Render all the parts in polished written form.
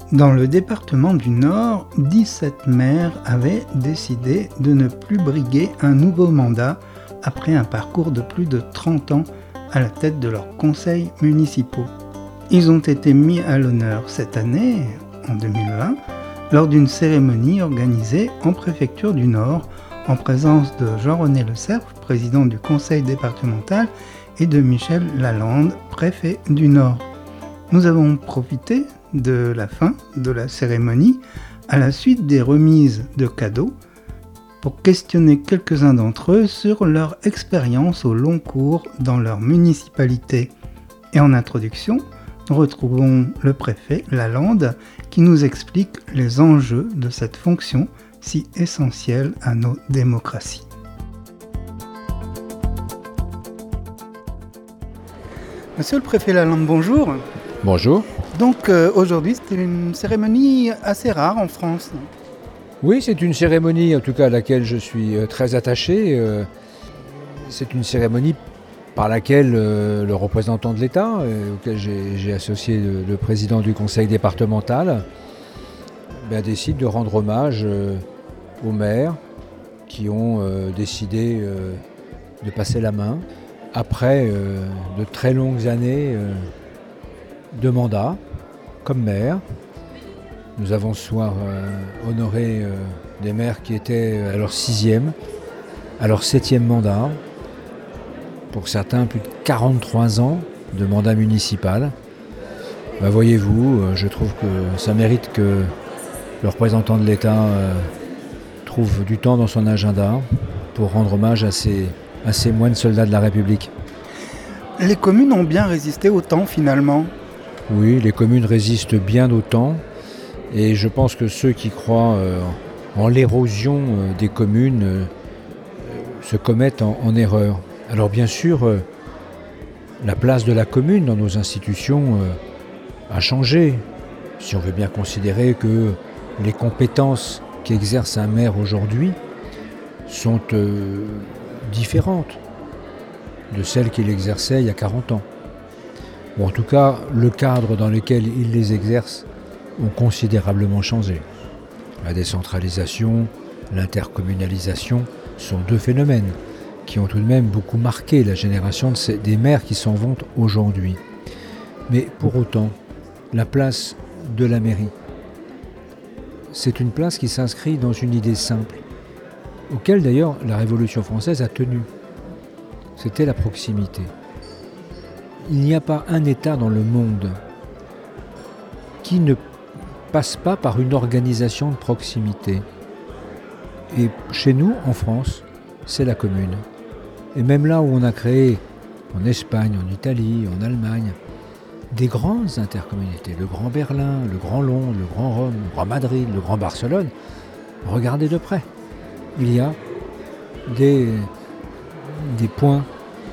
Dans le département du Nord, 17 maires avaient décidé de ne plus briguer un nouveau mandat après un parcours de plus de 30 ans à la tête de leurs conseils municipaux. Ils ont été mis à l'honneur cette année, en 2020, lors d'une cérémonie organisée en préfecture du Nord, en présence de Jean-René Le Cerf, président du conseil départemental, et de Michel Lalande, préfet du Nord. Nous avons profité de la fin de la cérémonie, à la suite des remises de cadeaux, pour questionner quelques-uns d'entre eux sur leur expérience au long cours dans leur municipalité. Et en introduction, nous retrouvons le préfet Lalande qui nous explique les enjeux de cette fonction si essentielle à nos démocraties. Monsieur le préfet Lalande, bonjour. Bonjour. Donc aujourd'hui, c'était une cérémonie assez rare en France. Oui, c'est une cérémonie en tout cas à laquelle je suis très attaché. C'est une cérémonie par laquelle le représentant de l'État, auquel j'ai associé le président du conseil départemental, décide de rendre hommage aux maires qui ont décidé de passer la main après de très longues années de mandat comme maire. Nous avons ce soir honoré des maires qui étaient à leur 6e, à leur 7e mandat. Pour certains, plus de 43 ans de mandat municipal. Voyez-vous, je trouve que ça mérite que le représentant de l'État trouve du temps dans son agenda pour rendre hommage à ces moines soldats de la République. Les communes ont bien résisté au temps finalement. Oui, les communes résistent bien au temps. Et je pense que ceux qui croient en l'érosion des communes se commettent en erreur. Alors bien sûr, la place de la commune dans nos institutions a changé. Si on veut bien considérer que les compétences qu'exerce un maire aujourd'hui sont différentes de celles qu'il exerçait il y a 40 ans. Ou en tout cas, le cadre dans lequel il les exerce ont considérablement changé. La décentralisation, l'intercommunalisation sont deux phénomènes qui ont tout de même beaucoup marqué la génération des maires qui s'en vont aujourd'hui. Mais pour autant, la place de la mairie, c'est une place qui s'inscrit dans une idée simple, auquel d'ailleurs la Révolution française a tenu. C'était la proximité. Il n'y a pas un État dans le monde qui ne passe pas par une organisation de proximité. Et chez nous, en France, c'est la commune. Et même là où on a créé, en Espagne, en Italie, en Allemagne, des grandes intercommunalités, le Grand Berlin, le Grand Londres, le Grand Rome, le Grand Madrid, le Grand Barcelone, regardez de près. Il y a des points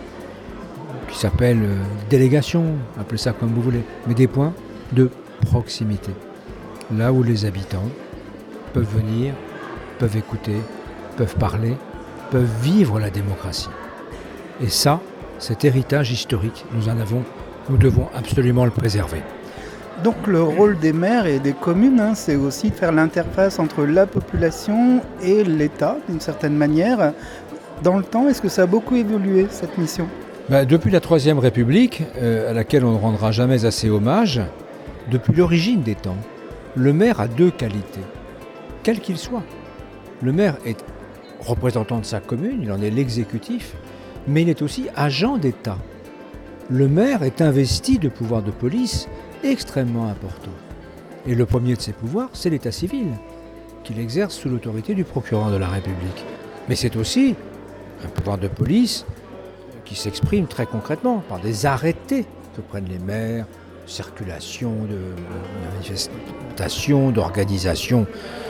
qui s'appellent délégations, appelez ça comme vous voulez, mais des points de proximité. Là où les habitants peuvent venir, peuvent écouter, peuvent parler, peuvent vivre la démocratie. Et ça, cet héritage historique, nous devons absolument le préserver. Donc le rôle des maires et des communes, c'est aussi de faire l'interface entre la population et l'État, d'une certaine manière. Dans le temps, est-ce que ça a beaucoup évolué, cette mission ? Depuis la Troisième République, à laquelle on ne rendra jamais assez hommage, depuis l'origine des temps, le maire a deux qualités, quel qu'il soit. Le maire est représentant de sa commune, il en est l'exécutif, mais il est aussi agent d'État. Le maire est investi de pouvoirs de police extrêmement importants. Et le premier de ces pouvoirs, c'est l'état civil, qu'il exerce sous l'autorité du procureur de la République. Mais c'est aussi un pouvoir de police qui s'exprime très concrètement par des arrêtés que prennent les maires, circulation, de manifestation, d'organisation,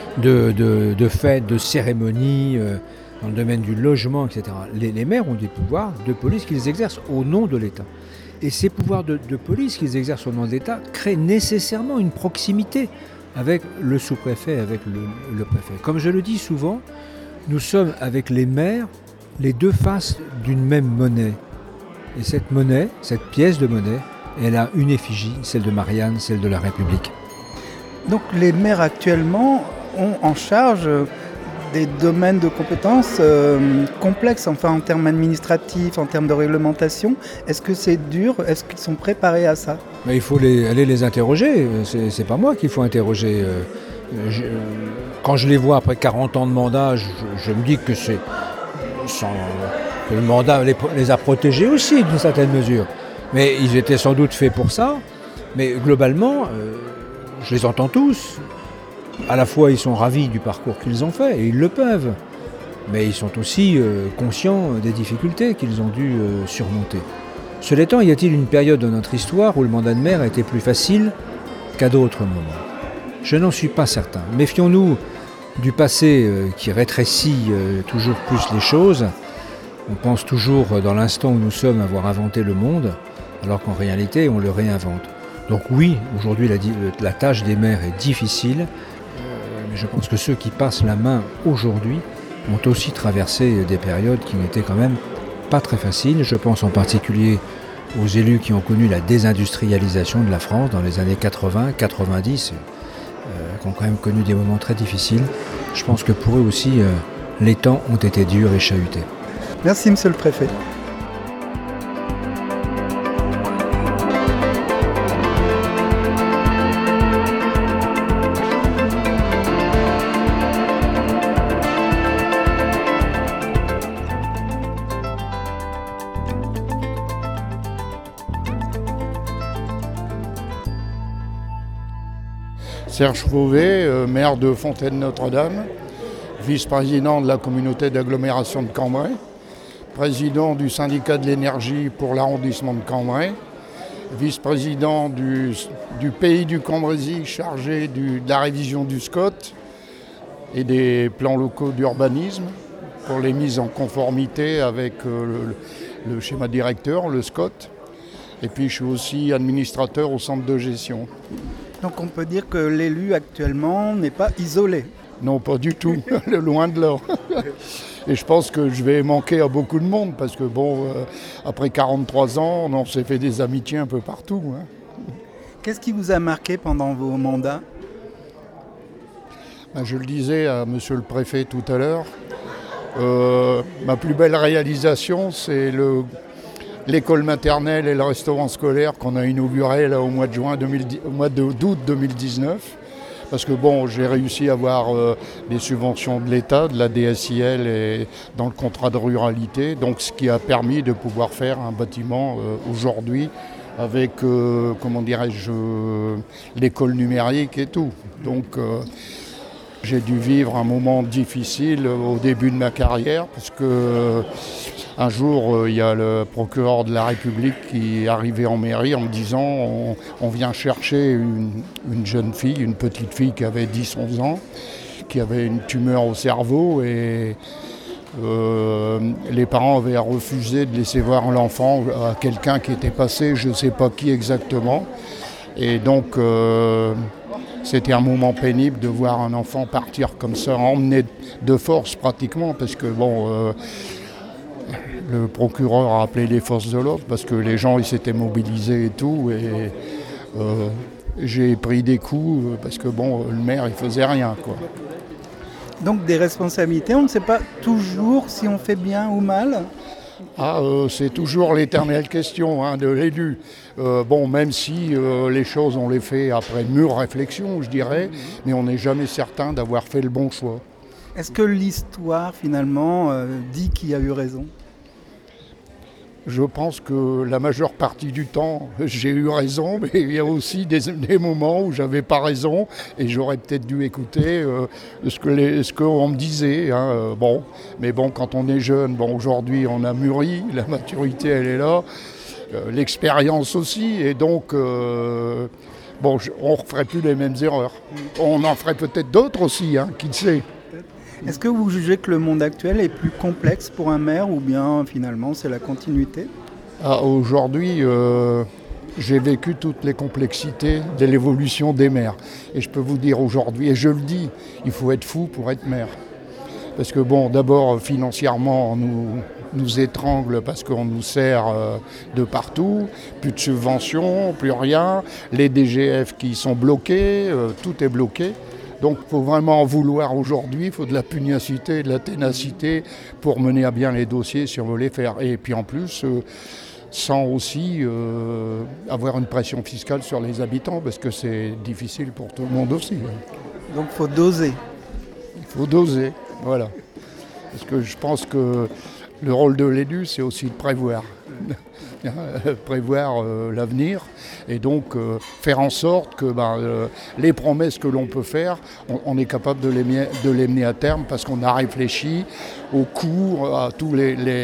de fêtes, de cérémonies, dans le domaine du logement, etc. Les maires ont des pouvoirs de police qu'ils exercent au nom de l'État. Et ces pouvoirs de police qu'ils exercent au nom de l'État créent nécessairement une proximité avec le sous-préfet, avec le préfet. Comme je le dis souvent, nous sommes avec les maires les deux faces d'une même monnaie. Et cette monnaie, cette pièce de monnaie, elle a une effigie, celle de Marianne, celle de la République. Donc les maires actuellement ont en charge des domaines de compétences complexes, enfin en termes administratifs, en termes de réglementation. Est-ce que c'est dur? Est-ce qu'ils sont préparés à ça? Mais il faut aller les interroger, c'est pas moi qu'il faut interroger. Quand je les vois après 40 ans de mandat, je me dis que que le mandat les a protégés aussi d'une certaine mesure. Mais ils étaient sans doute faits pour ça. Mais globalement, je les entends tous. À la fois, ils sont ravis du parcours qu'ils ont fait, et ils le peuvent. Mais ils sont aussi conscients des difficultés qu'ils ont dû surmonter. Cela étant, y a-t-il une période dans notre histoire où le mandat de maire a été plus facile qu'à d'autres moments? Je n'en suis pas certain. Méfions-nous du passé qui rétrécit toujours plus les choses. On pense toujours dans l'instant où nous sommes avoir inventé le monde, alors qu'en réalité, on le réinvente. Donc oui, aujourd'hui, la tâche des maires est difficile, mais je pense que ceux qui passent la main aujourd'hui ont aussi traversé des périodes qui n'étaient quand même pas très faciles. Je pense en particulier aux élus qui ont connu la désindustrialisation de la France dans les années 80, 90, qui ont quand même connu des moments très difficiles. Je pense que pour eux aussi, les temps ont été durs et chahutés. Merci, monsieur le préfet. Serge Fauvet, maire de Fontaine-Notre-Dame, vice-président de la communauté d'agglomération de Cambrai, président du syndicat de l'énergie pour l'arrondissement de Cambrai, vice-président du pays du Cambrésis chargé de la révision du SCOT et des plans locaux d'urbanisme pour les mises en conformité avec le schéma directeur, le SCOT. Et puis je suis aussi administrateur au centre de gestion. Donc on peut dire que l'élu actuellement n'est pas isolé. Non, pas du tout, loin de là. Et je pense que je vais manquer à beaucoup de monde parce que après 43 ans, on s'est fait des amitiés un peu partout. Hein. Qu'est-ce qui vous a marqué pendant vos mandats? Je le disais à monsieur le préfet tout à l'heure, ma plus belle réalisation, c'est l'école maternelle et le restaurant scolaire qu'on a inauguré là, au mois d'août 2019. Parce que j'ai réussi à avoir des subventions de l'État, de la DSIL et dans le contrat de ruralité. Donc ce qui a permis de pouvoir faire un bâtiment aujourd'hui avec, l'école numérique et tout. Donc j'ai dû vivre un moment difficile au début de ma carrière parce que un jour, il y a le procureur de la République qui est arrivé en mairie en me disant on vient chercher une jeune fille, une petite fille qui avait 10-11 ans, qui avait une tumeur au cerveau et les parents avaient refusé de laisser voir l'enfant à quelqu'un qui était passé, je ne sais pas qui exactement. Et donc, c'était un moment pénible de voir un enfant partir comme ça, emmené de force pratiquement, parce que le procureur a appelé les forces de l'ordre parce que les gens ils s'étaient mobilisés et tout. Et j'ai pris des coups parce que le maire il faisait rien, quoi. Donc des responsabilités, on ne sait pas toujours si on fait bien ou mal. C'est toujours l'éternelle question de l'élu. Même si les choses on les fait après mûre réflexion, je dirais, mais on n'est jamais certain d'avoir fait le bon choix. Est-ce que l'histoire finalement dit qui a eu raison ? Je pense que la majeure partie du temps, j'ai eu raison, mais il y a aussi des moments où j'avais pas raison et j'aurais peut-être dû écouter ce qu'on me disait. Mais quand on est jeune, aujourd'hui on a mûri, la maturité elle est là, l'expérience aussi, et donc on ne referait plus les mêmes erreurs. On en ferait peut-être d'autres aussi, qui le sait. Est-ce que vous jugez que le monde actuel est plus complexe pour un maire ou bien finalement c'est la continuité ? Aujourd'hui, j'ai vécu toutes les complexités de l'évolution des maires. Et je peux vous dire aujourd'hui, et je le dis, il faut être fou pour être maire. Parce que d'abord financièrement, nous étrangle parce qu'on nous sert de partout, plus de subventions, plus rien, les DGF qui sont bloqués, tout est bloqué. Donc il faut vraiment en vouloir aujourd'hui, il faut de la pugnacité, de la ténacité pour mener à bien les dossiers si on veut les faire. Et puis en plus, sans aussi avoir une pression fiscale sur les habitants, parce que c'est difficile pour tout le monde aussi. Donc il faut doser. Il faut doser, voilà. Parce que je pense que le rôle de l'élu, c'est aussi de prévoir. Prévoir l'avenir et donc faire en sorte que les promesses que l'on peut faire, on est capable de les mener à terme parce qu'on a réfléchi au coût, à tous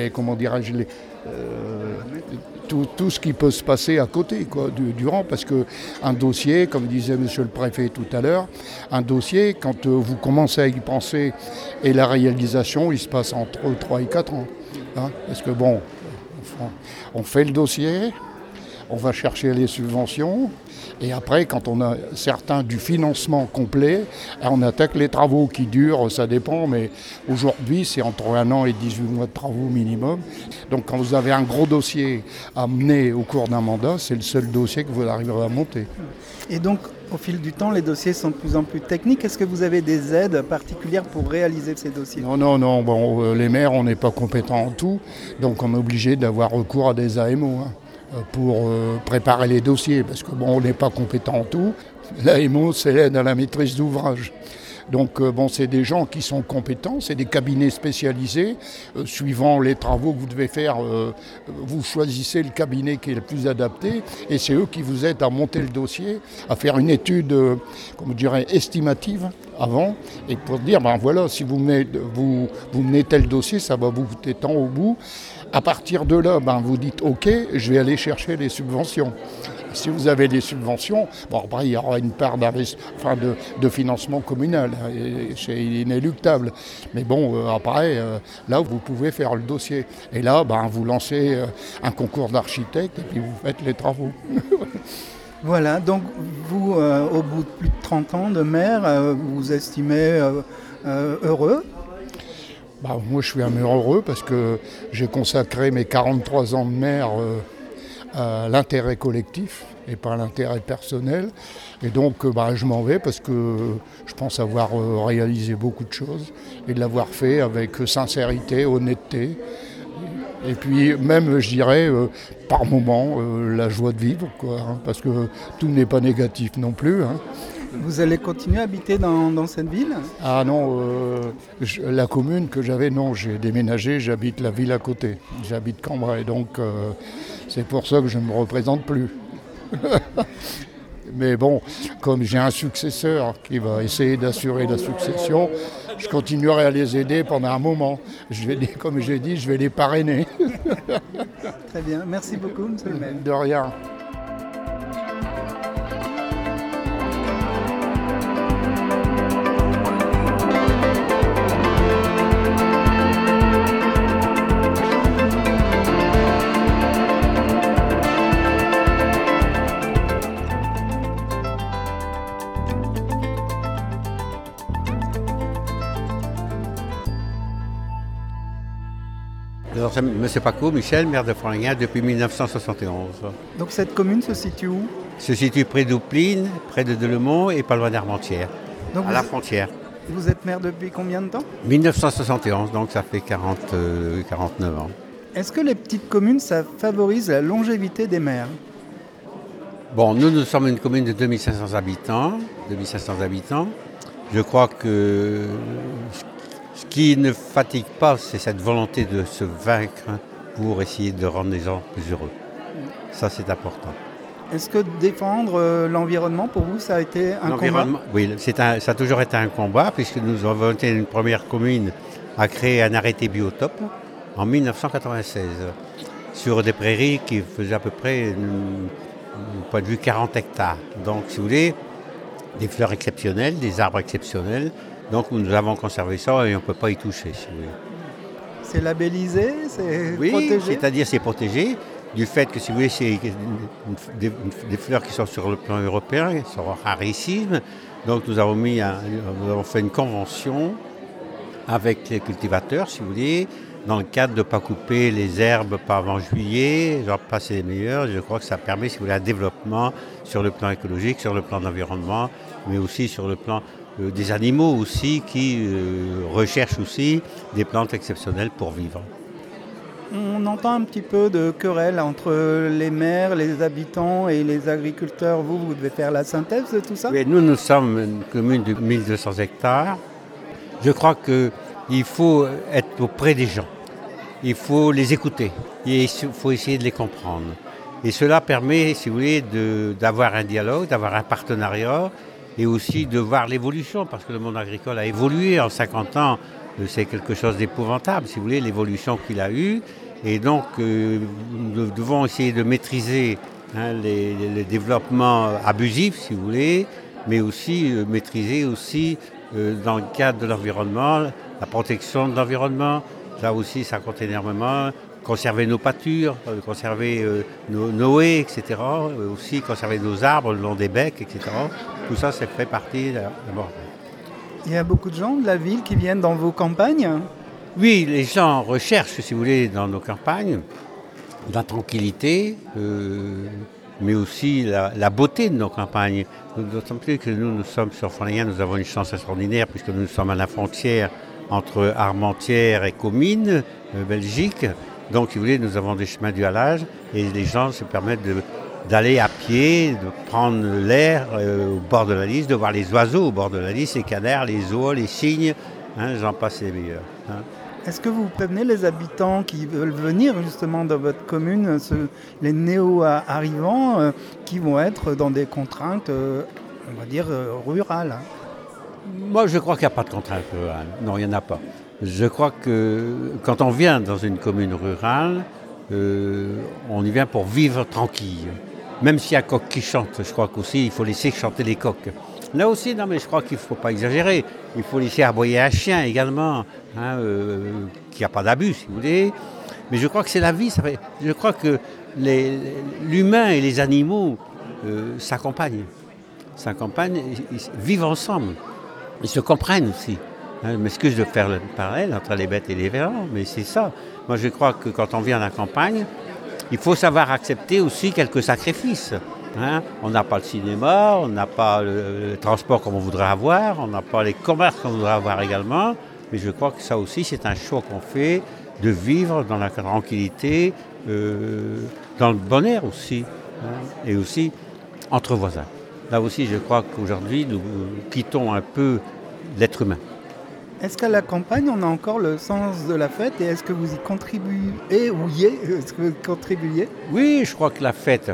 tout ce qui peut se passer à côté durant, parce qu'un dossier, comme disait monsieur le préfet tout à l'heure, un dossier, quand vous commencez à y penser et la réalisation, il se passe entre 3 et 4 ans. Hein, parce que bon, on fait le dossier, on va chercher les subventions, et après, quand on a certains du financement complet, on attaque les travaux qui durent, ça dépend, mais aujourd'hui, c'est entre 1 an et 18 mois de travaux minimum. Donc quand vous avez un gros dossier à mener au cours d'un mandat, c'est le seul dossier que vous arriverez à monter. Et donc, au fil du temps, les dossiers sont de plus en plus techniques. Est-ce que vous avez des aides particulières pour réaliser ces dossiers ? Non. Bon, les maires, on n'est pas compétents en tout, donc on est obligé d'avoir recours à des AMO. Pour préparer les dossiers, parce que on n'est pas compétent en tout. L'AMO, c'est l'aide à la maîtrise d'ouvrage. Donc c'est des gens qui sont compétents, c'est des cabinets spécialisés. Suivant les travaux que vous devez faire, vous choisissez le cabinet qui est le plus adapté et c'est eux qui vous aident à monter le dossier, à faire une étude, estimative avant et pour dire, voilà, si vous menez tel dossier, ça va vous coûter tant au bout. À partir de là, vous dites « OK, je vais aller chercher les subventions ». Si vous avez des subventions, après il y aura une part de financement communal, c'est inéluctable. Mais après, là vous pouvez faire le dossier. Et là, vous lancez un concours d'architecte et puis vous faites les travaux. Voilà, donc vous, au bout de plus de 30 ans de maire, vous estimez heureux ? Moi, je suis un maire heureux parce que j'ai consacré mes 43 ans de maire à l'intérêt collectif et pas à l'intérêt personnel. Et donc, je m'en vais parce que je pense avoir réalisé beaucoup de choses et de l'avoir fait avec sincérité, honnêteté. Et puis même, je dirais, par moments, la joie de vivre, parce que tout n'est pas négatif non plus. Vous allez continuer à habiter dans cette ville ? Ah non, la commune que j'avais, non, j'ai déménagé, j'habite la ville à côté. J'habite Cambrai, donc c'est pour ça que je ne me représente plus. Mais comme j'ai un successeur qui va essayer d'assurer la succession, je continuerai à les aider pendant un moment. Comme j'ai dit, je vais les parrainer. Très bien, merci beaucoup, monsieur le maire. De rien. Monsieur Paco, Michel, maire de Frolinguin depuis 1971. Donc cette commune se situe où ? Se situe près d'Oupline, près de Delemont et pas loin d'Armentières, à la frontière. Vous êtes maire depuis combien de temps ? 1971, donc ça fait 49 ans. Est-ce que les petites communes, ça favorise la longévité des maires ? Nous sommes une commune de 2500 habitants. Je crois que ce qui ne fatigue pas, c'est cette volonté de se vaincre pour essayer de rendre les gens plus heureux. Ça, c'est important. Est-ce que défendre l'environnement, pour vous, ça a été un combat ? Oui, ça a toujours été un combat, puisque nous avons été une première commune à créer un arrêté biotope en 1996, sur des prairies qui faisaient à peu près, au point de vue, 40 hectares. Donc, si vous voulez, des fleurs exceptionnelles, des arbres exceptionnels. Donc nous avons conservé ça et on ne peut pas y toucher, si vous voulez. C'est labellisé, c'est protégé ? Oui, c'est-à-dire c'est protégé du fait que, si vous voulez, c'est des fleurs qui sont sur le plan européen, qui sont rarissimes. Donc nous avons fait une convention avec les cultivateurs, si vous voulez, dans le cadre de ne pas couper les herbes pas avant juillet, j'en passe les meilleurs. Je crois que ça permet, si vous voulez, un développement sur le plan écologique, sur le plan de l'environnement, mais aussi sur le plan des animaux aussi qui recherchent aussi des plantes exceptionnelles pour vivre. On entend un petit peu de querelle entre les maires, les habitants et les agriculteurs. Vous devez faire la synthèse de tout ça ? Oui, nous sommes une commune de 1200 hectares. Je crois qu'il faut être auprès des gens. Il faut les écouter. Il faut essayer de les comprendre. Et cela permet, si vous voulez, d'avoir un dialogue, d'avoir un partenariat et aussi de voir l'évolution, parce que le monde agricole a évolué en 50 ans. C'est quelque chose d'épouvantable, si vous voulez, l'évolution qu'il a eue. Et donc, nous devons essayer de maîtriser les développements abusifs, si vous voulez, mais aussi maîtriser aussi, dans le cadre de l'environnement, la protection de l'environnement. Là aussi, ça compte énormément. Conserver nos pâtures, conserver nos haies, etc. Aussi conserver nos arbres le long des becs, etc. Tout ça, ça fait partie d'abord. Il y a beaucoup de gens de la ville qui viennent dans vos campagnes ? Oui, les gens recherchent, si vous voulez, dans nos campagnes, la tranquillité, mais aussi la beauté de nos campagnes. D'autant plus que nous sommes sur Frontliens, nous avons une chance extraordinaire puisque nous sommes à la frontière entre Armentières et Comines, Belgique. Donc, si vous voulez, nous avons des chemins du halage et les gens se permettent d'aller à pied, de prendre l'air au bord de la Lys, de voir les oiseaux au bord de la Lys, les canards, les oies, les cygnes, j'en passe les meilleurs. Est-ce que vous prévenez les habitants qui veulent venir justement dans votre commune, les néo-arrivants qui vont être dans des contraintes, on va dire, rurales ? Moi, je crois qu'il n'y a pas de contraintes rurales. Non, il n'y en a pas. Je crois que quand on vient dans une commune rurale, on y vient pour vivre tranquille. Même s'il y a un coq qui chante, je crois qu'aussi il faut laisser chanter les coqs. Là aussi, non, mais je crois qu'il ne faut pas exagérer. Il faut laisser aboyer un chien également, qu'il n'y a pas d'abus, si vous voulez. Mais je crois que c'est la vie. Je crois que l'humain et les animaux s'accompagnent. Ils vivent ensemble. Ils se comprennent aussi. Je m'excuse de faire le parallèle entre les bêtes et les vérands, mais c'est ça. Moi, je crois que quand on vient à la campagne, il faut savoir accepter aussi quelques sacrifices. On n'a pas le cinéma, on n'a pas le transport comme on voudrait avoir, on n'a pas les commerces qu'on voudrait avoir également. Mais je crois que ça aussi, c'est un choix qu'on fait de vivre dans la tranquillité, dans le bon air aussi, et aussi entre voisins. Là aussi, je crois qu'aujourd'hui, nous quittons un peu l'être humain. Est-ce qu'à la campagne, on a encore le sens de la fête et est-ce que vous y contribuez Est-ce que vous contribuiez ? Oui, je crois que la fête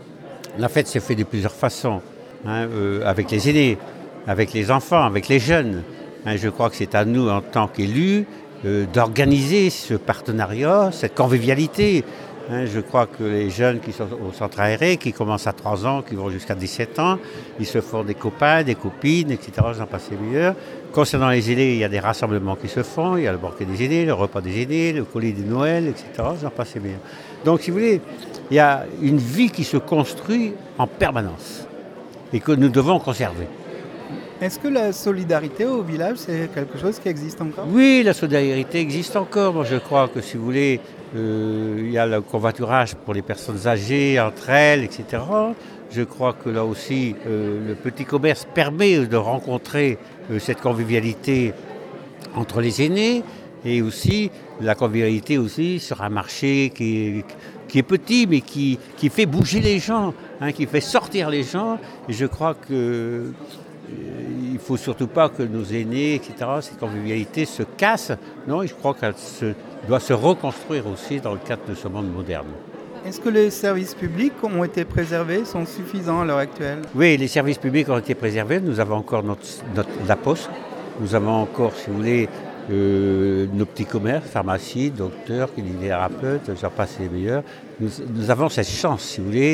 s'est faite de plusieurs façons, avec les aînés, avec les enfants, avec les jeunes. Je crois que c'est à nous, en tant qu'élus, d'organiser ce partenariat, cette convivialité. Je crois que les jeunes qui sont au centre aéré, qui commencent à 3 ans, qui vont jusqu'à 17 ans, ils se font des copains, des copines, etc. J'en passe les meilleurs. Concernant les aînés, il y a des rassemblements qui se font. Il y a le banquet des aînés, le repas des aînés, le colis de Noël, etc. J'en passe les meilleurs. Donc, si vous voulez, il y a une vie qui se construit en permanence et que nous devons conserver. Est-ce que la solidarité au village, c'est quelque chose qui existe encore ? Oui, la solidarité existe encore. Moi, je crois que, si vous voulez, il y a le covoiturage pour les personnes âgées, entre elles, etc. Je crois que là aussi, le petit commerce permet de rencontrer cette convivialité entre les aînés et aussi la convivialité aussi sur un marché qui est petit, mais qui fait bouger les gens, qui fait sortir les gens. Et je crois que il ne faut surtout pas que nos aînés, etc., cette convivialité se casse. Non, je crois qu'elle doit se reconstruire aussi dans le cadre de ce monde moderne. Est-ce que les services publics ont été préservés, sont suffisants à l'heure actuelle ? Oui, les services publics ont été préservés. Nous avons encore la poste. Nous avons encore, si vous voulez, nos petits commerces, pharmacies, docteurs, kinésithérapeutes, j'en passe les meilleurs. Nous avons cette chance, si vous voulez,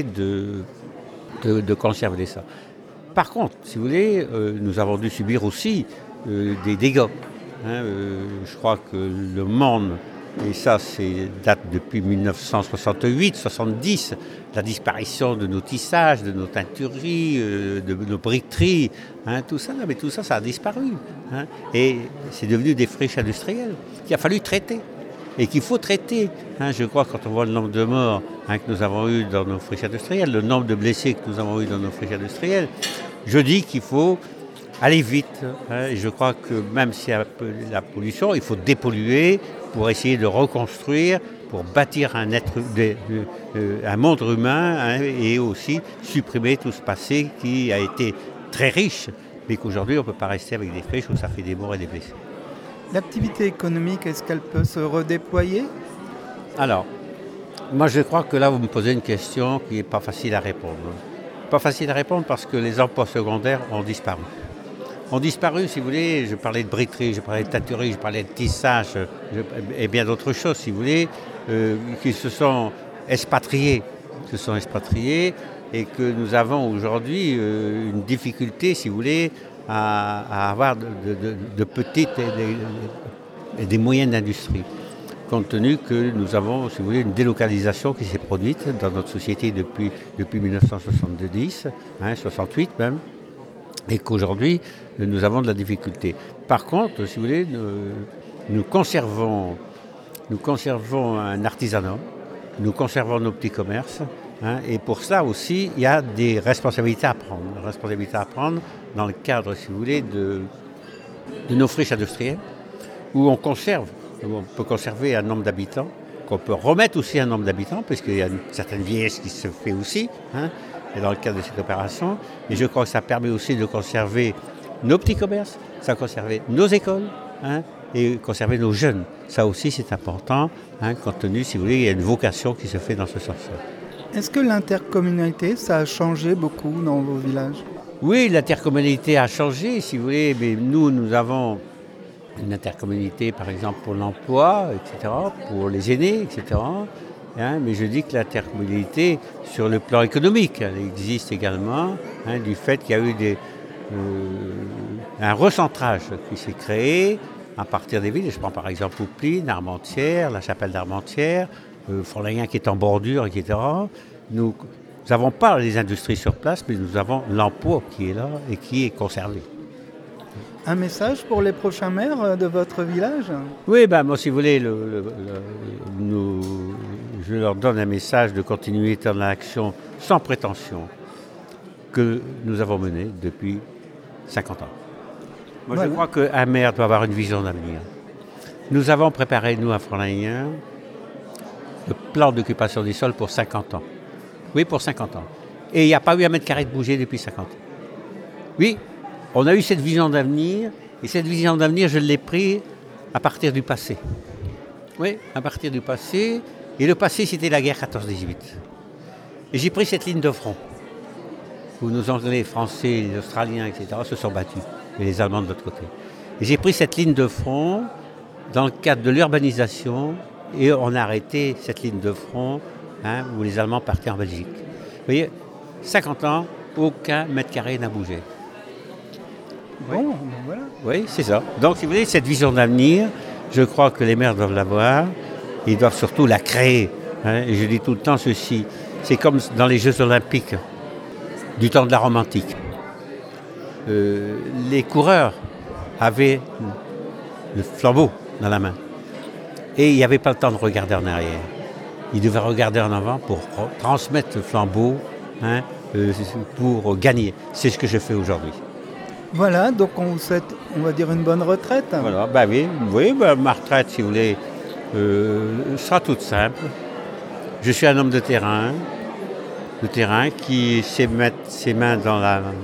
de conserver ça. Par contre, si vous voulez, nous avons dû subir aussi des dégâts. Je crois que le monde et ça date depuis 1968-70, la disparition de nos tissages, de nos teintureries, de nos briqueteries, tout ça, ça a disparu. Et c'est devenu des friches industrielles qu'il a fallu traiter et qu'il faut traiter. Je crois quand on voit le nombre de morts que nous avons eu dans nos friches industrielles, le nombre de blessés que nous avons eu dans nos friches industrielles, je dis qu'il faut aller vite. Et je crois que même s'il y a la pollution, il faut dépolluer pour essayer de reconstruire, pour bâtir un monde humain et aussi supprimer tout ce passé qui a été très riche, mais qu'aujourd'hui on ne peut pas rester avec des friches où ça fait des morts et des blessés. L'activité économique, est-ce qu'elle peut se redéployer ? Alors, moi je crois que là vous me posez une question qui n'est pas facile à répondre. Pas facile à répondre parce que les emplois secondaires ont disparu. Ont disparu, si vous voulez, je parlais de briqueterie, je parlais de teinturerie, je parlais de tissage et bien d'autres choses, si vous voulez, qui se sont expatriés et que nous avons aujourd'hui une difficulté, si vous voulez, à avoir de petites et des moyennes industries, compte tenu que nous avons, si vous voulez, une délocalisation qui s'est produite dans notre société depuis 1970, 68 même, et qu'aujourd'hui, nous avons de la difficulté. Par contre, si vous voulez, nous conservons un artisanat, nous conservons nos petits commerces, et pour cela aussi, il y a des responsabilités à prendre. Responsabilités à prendre dans le cadre, si vous voulez, de nos friches industrielles, où on peut conserver un nombre d'habitants, qu'on peut remettre aussi un nombre d'habitants, puisqu'il y a une certaine vieillesse qui se fait aussi, et dans le cadre de cette opération. Et je crois que ça permet aussi de conserver nos petits commerces, ça conserver nos écoles, et conserver nos jeunes. Ça aussi, c'est important, compte tenu, si vous voulez, il y a une vocation qui se fait dans ce sens-là. Est-ce que l'intercommunalité, ça a changé beaucoup dans vos villages ? Oui, l'intercommunalité a changé, si vous voulez, mais nous avons une intercommunalité, par exemple, pour l'emploi, etc., pour les aînés, etc., mais je dis que l'intercommunalité, sur le plan économique, elle existe également, du fait qu'il y a eu un recentrage qui s'est créé à partir des villes. Je prends par exemple Poupline, Armentières, la chapelle d'Armentières, Forlayen qui est en bordure, etc. Nous n'avons pas les industries sur place, mais nous avons l'emploi qui est là et qui est conservé. Un message pour les prochains maires de votre village ? Oui, moi si vous voulez, je leur donne un message de continuer dans l'action sans prétention que nous avons menée depuis 50 ans. Moi je crois qu'un maire doit avoir une vision d'avenir. Nous avons préparé, nous à Forlayen, le plan d'occupation des sols pour 50 ans. Oui, pour 50 ans. Et il n'y a pas eu un mètre carré de bougé depuis 50 ans. Oui, on a eu cette vision d'avenir, et cette vision d'avenir, je l'ai prise à partir du passé. Oui, à partir du passé. Et le passé, c'était la guerre 14-18. Et j'ai pris cette ligne de front, où nos Anglais, les Français, les Australiens, etc., se sont battus, et les Allemands de l'autre côté. Et j'ai pris cette ligne de front dans le cadre de l'urbanisation, et on a arrêté cette ligne de front où les Allemands partaient en Belgique. Vous voyez, 50 ans, aucun mètre carré n'a bougé. Bon, voilà. Oui, c'est ça. Donc, si vous voulez, cette vision d'avenir, je crois que les maires doivent l'avoir. Ils doivent surtout la créer. Et je dis tout le temps ceci. C'est comme dans les Jeux Olympiques du temps de la Rome antique. Les coureurs avaient le flambeau dans la main. Et il n'y avait pas le temps de regarder en arrière. Ils devaient regarder en avant pour transmettre le flambeau, pour gagner. C'est ce que je fais aujourd'hui. Voilà, donc on vous souhaite, on va dire, une bonne retraite. Voilà, oui, ma retraite, si vous voulez, sera toute simple. Je suis un homme de terrain qui sait mettre ses mains dans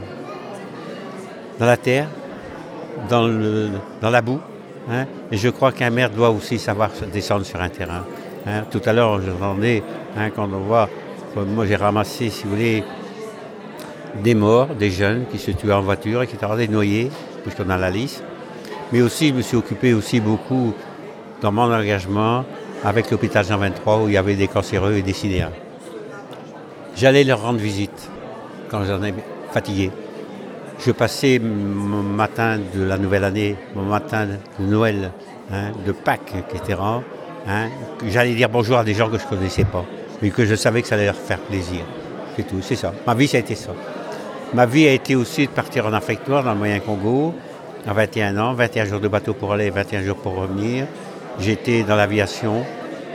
la terre, dans la boue. Et je crois qu'un maire doit aussi savoir descendre sur un terrain. Tout à l'heure, j'entendais, quand on voit, moi j'ai ramassé, si vous voulez, des morts, des jeunes qui se tuaient en voiture, etc., des noyés, puisqu'on a la liste. Mais aussi, je me suis occupé aussi beaucoup dans mon engagement avec l'hôpital Jean 23 où il y avait des cancéreux et des cinéas. J'allais leur rendre visite quand j'en ai fatigué. Je passais mon matin de la nouvelle année, mon matin de Noël, de Pâques, etc., hein, que j'allais dire bonjour à des gens que je ne connaissais pas, mais que je savais que ça allait leur faire plaisir. C'est tout, c'est ça. Ma vie, ça a été ça. Ma vie a été aussi de partir en Afrique noire, dans le Moyen-Congo, à 21 ans, 21 jours de bateau pour aller, 21 jours pour revenir. J'étais dans l'aviation.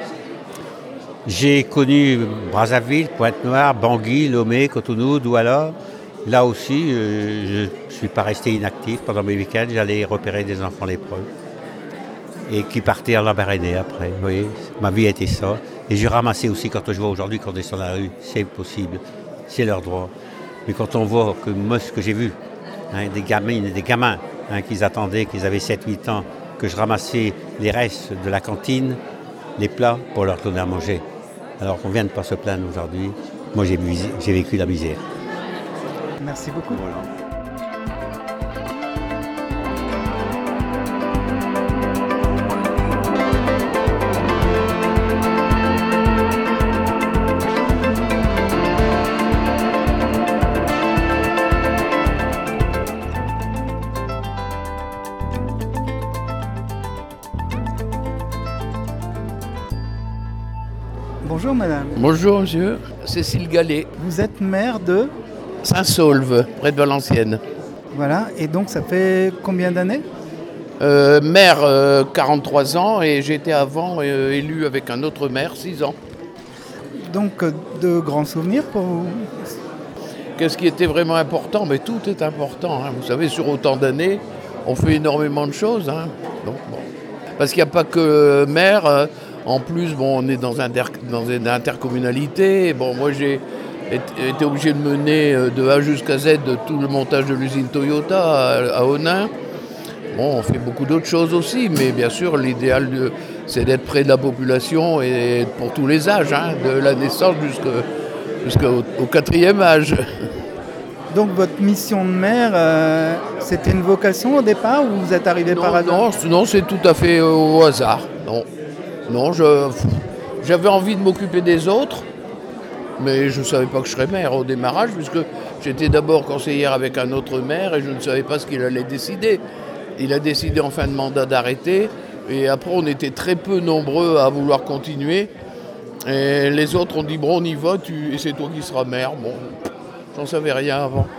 J'ai connu Brazzaville, Pointe-Noire, Bangui, Lomé, Cotonou, Douala. Là aussi, je ne suis pas resté inactif. Pendant mes week-ends, j'allais repérer des enfants lépreux et qui partaient en Lambaréné après. Vous voyez, ma vie a été ça. Et j'ai ramassé aussi, quand je vois aujourd'hui qu'on descend dans la rue, c'est possible, c'est leur droit. Mais quand on voit que moi, ce que j'ai vu, hein, des gamines et des gamins hein, qu'ils attendaient, qu'ils avaient 7-8 ans, que je ramassais les restes de la cantine, les plats, pour leur donner à manger. Alors qu'on vient de pas se plaindre aujourd'hui, moi j'ai vécu la misère. Merci beaucoup. Voilà. Bonjour madame. Bonjour monsieur, Cécile Gallet, Vous êtes maire de... Saint-Saulve, près de Valenciennes. Voilà, et donc ça fait combien d'années? Maire 43 ans et j'étais avant élu avec un autre maire 6 ans. Donc de grands souvenirs pour vous? Qu'est-ce qui était vraiment important? Mais tout est important. Hein. Vous savez, sur autant d'années, on fait énormément de choses. Hein. Donc, bon. Parce qu'il n'y a pas que maire. En plus, bon, on est dans une intercommunalité. Bon, moi, j'ai été obligé de mener de A jusqu'à Z tout le montage de l'usine Toyota à Onnaing. Bon, on fait beaucoup d'autres choses aussi, mais bien sûr, l'idéal, c'est d'être près de la population et pour tous les âges, hein, de la naissance jusqu'au 4e âge. Donc votre mission de maire, c'était une vocation au départ ou vous êtes arrivé par hasard? Non, c'est tout à fait au hasard. Non, j'avais envie de m'occuper des autres, mais je ne savais pas que je serais maire au démarrage, puisque j'étais d'abord conseillère avec un autre maire et je ne savais pas ce qu'il allait décider. Il a décidé en fin de mandat d'arrêter, et après on était très peu nombreux à vouloir continuer. Et les autres ont dit, bon, on y va, et c'est toi qui seras maire. Bon, j'en savais rien avant.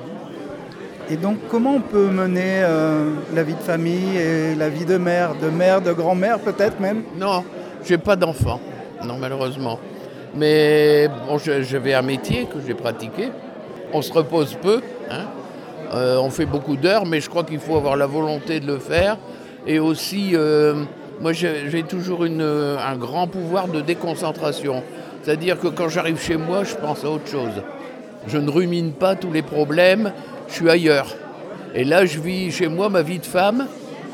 Et donc comment on peut mener la vie de famille et la vie de mère, de grand-mère peut-être même? Non, j'ai pas d'enfant, non malheureusement. Mais bon, j'avais un métier que j'ai pratiqué. On se repose peu, hein. On fait beaucoup d'heures, mais je crois qu'il faut avoir la volonté de le faire. Et aussi, moi j'ai toujours un grand pouvoir de déconcentration. C'est-à-dire que quand j'arrive chez moi, je pense à autre chose. Je ne rumine pas tous les problèmes, je suis ailleurs. Et là, je vis chez moi ma vie de femme.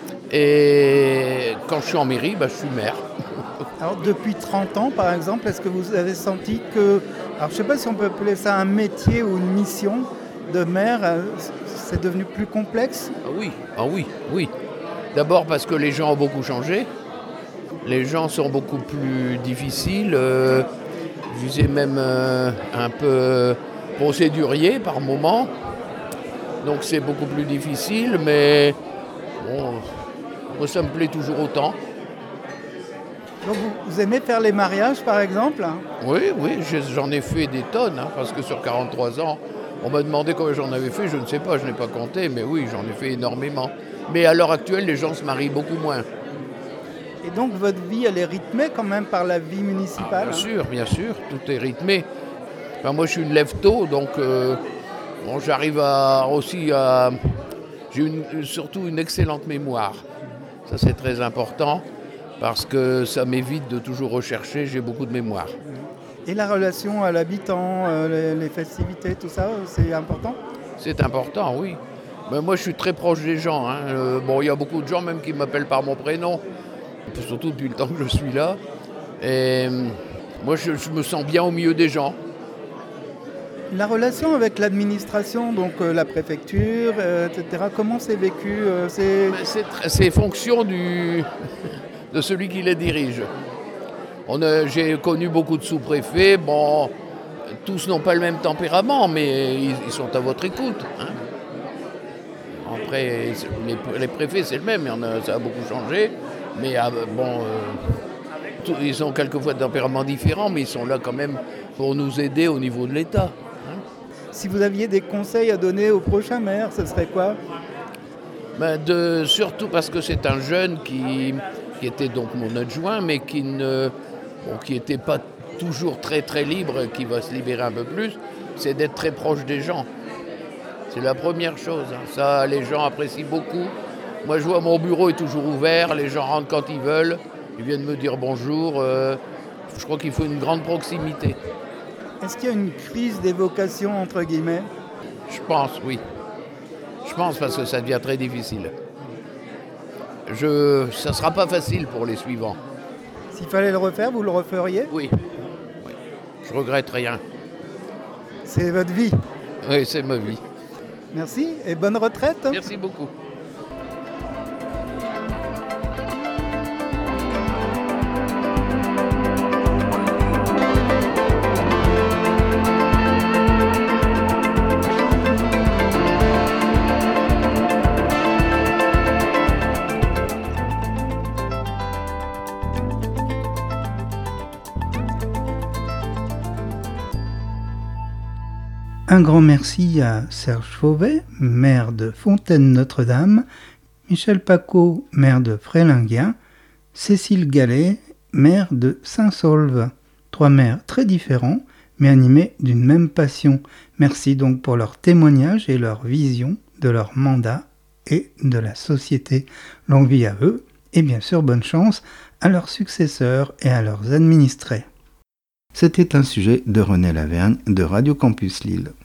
Et quand je suis en mairie, je suis maire. Alors depuis 30 ans par exemple, est-ce que vous avez senti que... Alors je ne sais pas si on peut appeler ça un métier ou une mission de maire, c'est devenu plus complexe? Ah oui. D'abord parce que les gens ont beaucoup changé. Les gens sont beaucoup plus difficiles. Je disais même un peu procéduriers par moment. Donc c'est beaucoup plus difficile, mais bon, moi ça me plaît toujours autant. Donc vous aimez faire les mariages par exemple? Oui, j'en ai fait des tonnes, hein, parce que sur 43 ans, on m'a demandé combien j'en avais fait, je ne sais pas, je n'ai pas compté, mais oui, j'en ai fait énormément. Mais à l'heure actuelle, les gens se marient beaucoup moins. Et donc votre vie, elle est rythmée quand même par la vie municipale? Bien sûr, tout est rythmé. Enfin, moi, je suis une lève-tôt, donc j'arrive j'ai surtout une excellente mémoire. Ça, c'est très important, parce que ça m'évite de toujours rechercher, j'ai beaucoup de mémoire. Et la relation à l'habitant, les festivités, tout ça, c'est important? C'est important, oui. Mais moi, je suis très proche des gens. Hein. Il y a beaucoup de gens même qui m'appellent par mon prénom, surtout depuis le temps que je suis là. Et moi, je me sens bien au milieu des gens. La relation avec l'administration, donc la préfecture, etc., comment c'est vécu? C'est fonction de celui qui les dirige. J'ai connu beaucoup de sous-préfets. Bon, tous n'ont pas le même tempérament, mais ils sont à votre écoute. Hein. Après, les préfets, c'est le même, ça a beaucoup changé. Mais ils ont quelquefois de tempéraments différents, mais ils sont là quand même pour nous aider au niveau de l'État. Si vous aviez des conseils à donner au prochain maire, ce serait quoi ? Surtout parce que c'est un jeune qui était donc mon adjoint, mais qui n'était pas toujours très très libre, qui va se libérer un peu plus, c'est d'être très proche des gens. C'est la première chose. Ça, les gens apprécient beaucoup. Moi, je vois mon bureau est toujours ouvert, les gens rentrent quand ils veulent, ils viennent me dire bonjour. Je crois qu'il faut une grande proximité. Est-ce qu'il y a une crise des vocations, entre guillemets ? Je pense, oui. Je pense parce que ça devient très difficile. Ça ne sera pas facile pour les suivants. S'il fallait le refaire, vous le referiez ? Oui. Je regrette rien. C'est votre vie ? Oui, c'est ma vie. Merci et bonne retraite. Merci beaucoup. Un grand merci à Serge Fauvet, maire de Fontaine-Notre-Dame, Michel Pacaud, maire de Frélinguien, Cécile Gallet, maire de Saint-Saulve. 3 maires très différents, mais animés d'une même passion. Merci donc pour leur témoignage et leur vision de leur mandat et de la société. Longue vie à eux, et bien sûr bonne chance à leurs successeurs et à leurs administrés. C'était un sujet de René Lavergne de Radio Campus Lille.